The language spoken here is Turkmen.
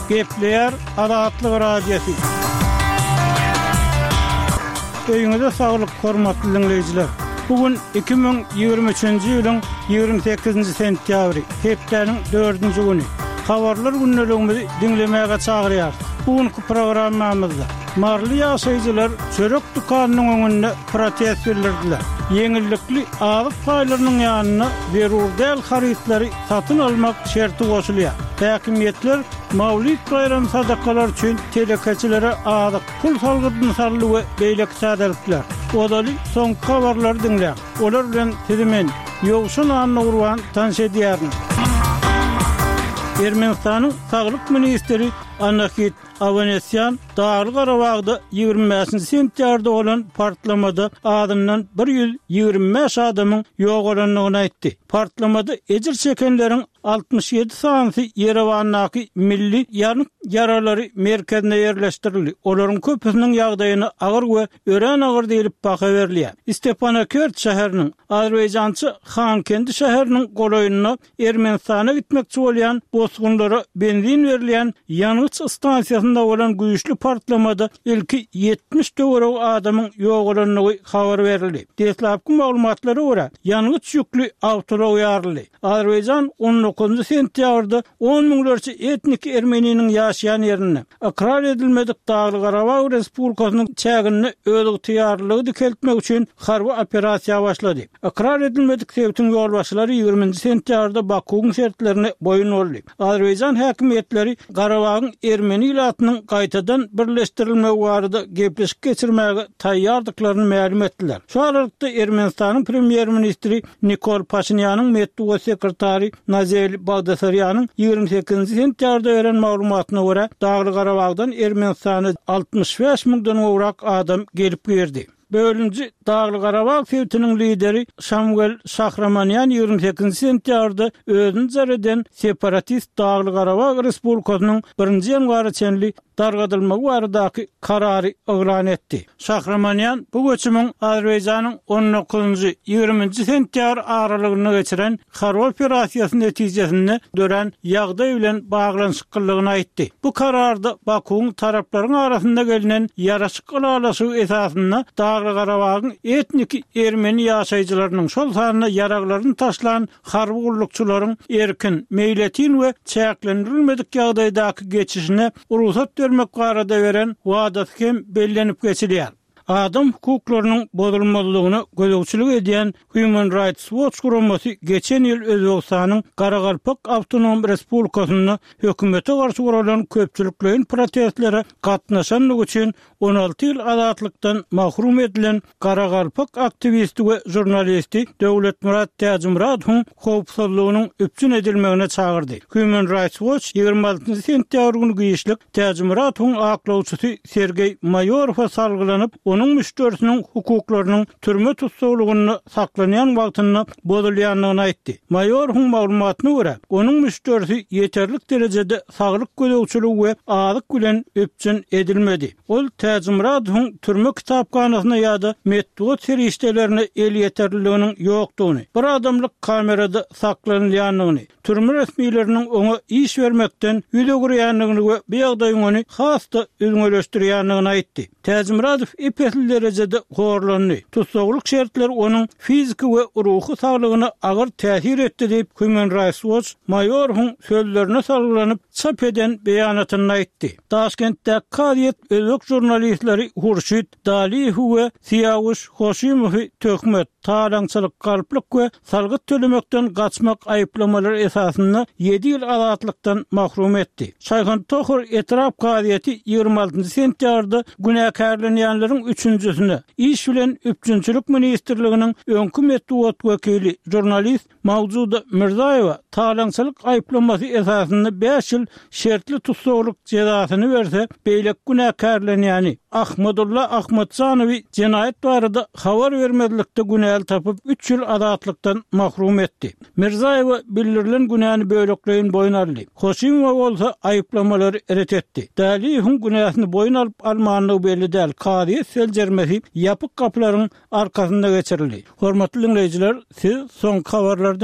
Gepleyer Adatlyk radiosu. Öýüňizde saglyk, hormatly dinleýijiler. Bugün 2023-nji ýylyň 28-nji sentýabry, hepdeniň 4-nji güni. Habarlar günnelegimizi dinlemäge çagyrýar. Bugünkü programmamyzda marly ýaşaýjylar çörek dukanynyň öňünde protest bildirdiler. Yeňillikli alyk paýlarynyň ýanyna berurdäl harytlary satyn almak şerti goşulýar. Häkimetler Mawlid bayram sadakalar üçin telekeçilere alyk pul salgyryny sarlygy beýlek täderler. Odaly soň habarlar dinleýär. Olar bilen tezemen ýogşun anyny urwan tanş edýärmi? Ermenistanyň saglyk ministri Anahit Avanesyan Dağlı Qarabağda 25 sentýarda olan partlamada adamdan 125 adamyň ýok bolanlygyny aýtdy. Partlamada ejir çekenleriň 67 sanyny Yerewandaky milli yaralary merkezine ýerleşdirildi. Olaryň köpüsiniň ýagdaýyny agyr we ören agyr diýilip baha berilýär. Stepanakert şäheriniň Azerbaýjançy Xankendi şäheriniň golaýyna Ermenistana gitmekçi bolýan bozgunlara benzin berilýän ýanyç stansiýasynda bolan güýçli partlamada ilki 70 döwrek adamyň ýok bolanlygy habar berildi. Deslapky maglumatlara görä ýanyç ýükli awtolar ýaryldy. Azerbaýjan 19 sentýarda 10 miňlerçe etnik ermeniniň ýaşaýan ýerine akrar edilmedik Dağly Qarabağ Respublikasynyň çägini özüň tiýarlygy dikeltmek üçin harby operasiýa başlady. Akrar edilmedik sebäpden ýolbaşçylary 20 sentýarda Bakuň şertlerine boyun boldy. Azerbaýjan häkimetleri Qarabağyň Ermeni ýylatynyň gaýtadan birleşdirilmegi barada gepleşik geçirmäge taýýardyklaryny ma'lum etdiler. Şu aralykda Ermenistanyň premier ministri Nikol Pashinýanyň medeniýet sekretary Nazel Bagdasarýanyň 28 sentýarda beren maglumatyna görä Dağly Qarabağdan Ermenistana 65 miňden gowrak adam gelip girdi. Bölünci Dağly Qarabağ fewtiniň lideri Şamwel Şahramanyan 28 sentýarda özüni zareden separatist Dağly Qarabağ Respublikasynyň 1-nji ýanwary çenli dargadylmagy baradaky karary oglan etdi. Şahramanyan bu göçümiň Azerbaýjanyň 19-njy 20-nji sentýar aralygyny geçiren harby operasiýasynyň netijesinde dören ýagdaý bilen baglanyşykylygyny aýtdy. Bu kararda Bakuň taraplaryň arasynda gelinen ýaraşyk alalaşy esasynda Dağly Qarabağyň etnik ermeni ýaşaýjylarynyň şol sanyna ýaraglaryny taşlan harby gullukçylaryň erkin, meýletin we çäklendirilmedik ýagdaýdaky geçişine ruhsat bermek barada beren wadaty hem bellenip geçilýär. Adam hukuklarynyň bozulmalygyny gözegçilik edýän Human Rights Watch guramasy geçen ýyl Özbegistanyň Garagalpak Awtonom Respublikasyny hökümete garşy guralan köpçüliklerin protestlere gatnaşanlygy üçin 16 ýyl azatlykdan mahrum edilen Garagalpak aktivisti we jurnalisti Döwletmurat Täjimuradowyň howpsuzlygynyň üpçün edilmegine çagyrdy. Human Rights Watch 26 sentýabr güni güýçlik Täjimuradowyň aklawçysy Sergey Mayorova salgylanyp onun müşterisinin hukuklarynyň türme tutsaglygyny saklanýan wagtyny bozulýanlygyny aýtdy. Mayorun maglumatyna görä, onun müşterisi ýeterlik derejede saglyk gözegçiligi we azyk bilen öpçün edilmedi. Ol Täjimuradowyň türme kitapkanasyna ýa-da medeniýet serişdelerine el ýeterliginiň ýokdugyny, bir adamlyk kamerada saklanýanlygyny, türme resmiýetleriniň oňa iş bermekden ýüze gürýänligini we bu ýagdaýyň ony hasda özüňeleşdirýänligini aýtdy. Täjimuradow epetli derecede horlandy. Tutsaglyk şertleri onun fiziki we ruhy saglygyna agyr täsir etdi diýip Human Rights Watch Mayorun sözlerine salgylanyp çap eden beýanatyny aýtdy. Taşkentde Kadyet özbek jurnalistleri Hurşit Daliýew we Siýavuş Hoşimowy töhmet, talaňçylyk, galplyk we salgyt tölemekden gaçmak aýyplamalary esasynda 7 ýyl azatlykdan mahrum etdi. Şaýhan Tohur etraf Kadyeti 26 sentýarda günäkärlenýänleriň üçüncüsüne iş bilen üpçünçülük ministrliginiň öňkü medeniýet wekili jurnalist Mawjuda Mirzaýewa talaňçylyk aýyplamasy esasynda 5 ýyl şertli tutsaglyk jezasyny berse, beýlek günäkärlenýäni Ahmadulla Ahmadsanowy jinayet barada habar bermedlikde günäl tapyp 3 ýyl azatlykdan mahrum etdi. Mirzaýewa bildirilen günäni böлекleýin boyun aldy. Hoşimow bolsa aýyplamalary eret etdi. Daliýewiň günäsini boyun alyp almanlygy belli däl. Kadyet seljermesi ýapyk kapylaryň arkasynda geçirildi. Hormatly dinleýijiler, siz soň habarlardan